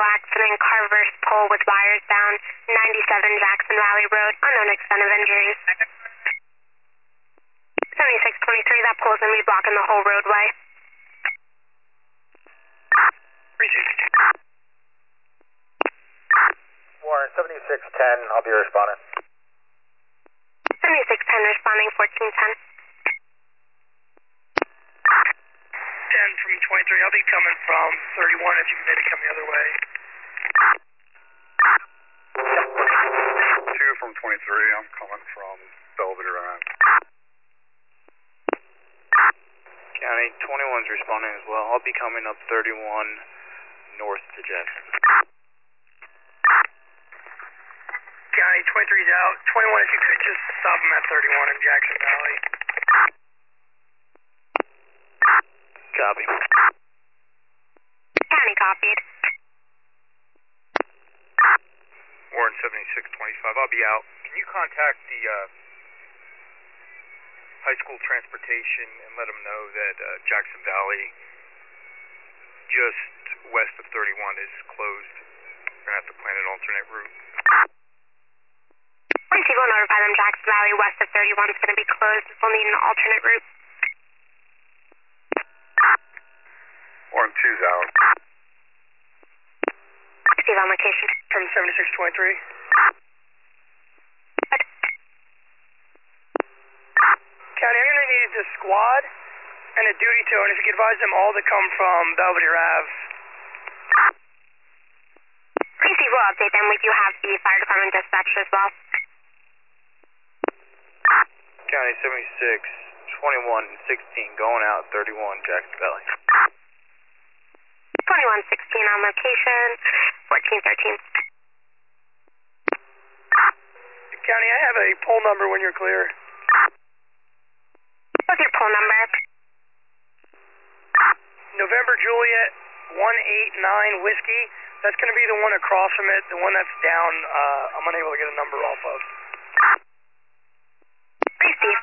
accident, car versus pole with wires down, 97 Jackson Valley Road, unknown extent of injuries. 7623, that pole's going to be blocking the whole roadway. Warren, 7610, I'll be your respondent. 7610 responding, 1410. 10 from 23, I'll be coming from 31 if you can maybe come the other way. 2 from 23, I'm coming from Belvedere Ave. County 21's responding as well. I'll be coming up 31 north to Jackson. County 23's out. 21, if you could just stop him at 31 in Jackson Valley. Copy. County copied. Warren, 7625, I'll be out. Can you contact the high school transportation and let them know that Jackson Valley, just west of 31, is closed? We're going to have to plan an alternate route. Please will notify them Jackson Valley west of 31 is going to be closed. We'll need an alternate route. Warren, 2's out. Receive on location. From 7623. County, I'm going to need the squad and a duty tone. If you could advise them all to come from Belvedere Ave. Receive will update them. We do have the fire department dispatched as well. County 76, 21, and 16 going out 31 Jackson Valley. 2116 on location, 1413. County, I have a poll number when you're clear. What's your poll number? November Juliet 189 Whiskey. That's going to be the one across from it, the one that's down. I'm unable to get a number off of. Receive.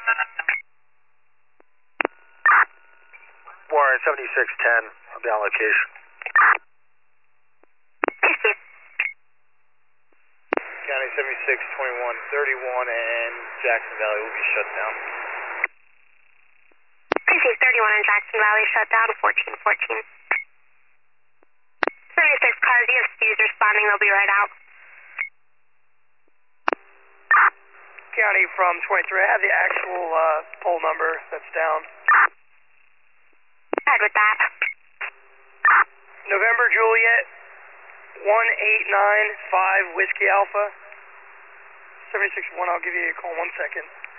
Warren, 7610, I'll be on location. Receive. County 76, 21, 31, and Jackson Valley will be shut down. Receive 31 in Jackson Valley shut down, 1414. 76 cars, you have Steve's responding, they'll be right out. County from 23, I have the actual poll number that's down. Go ahead with that. November Juliet 1895 Whiskey Alpha. 761, I'll give you a call in 1 second.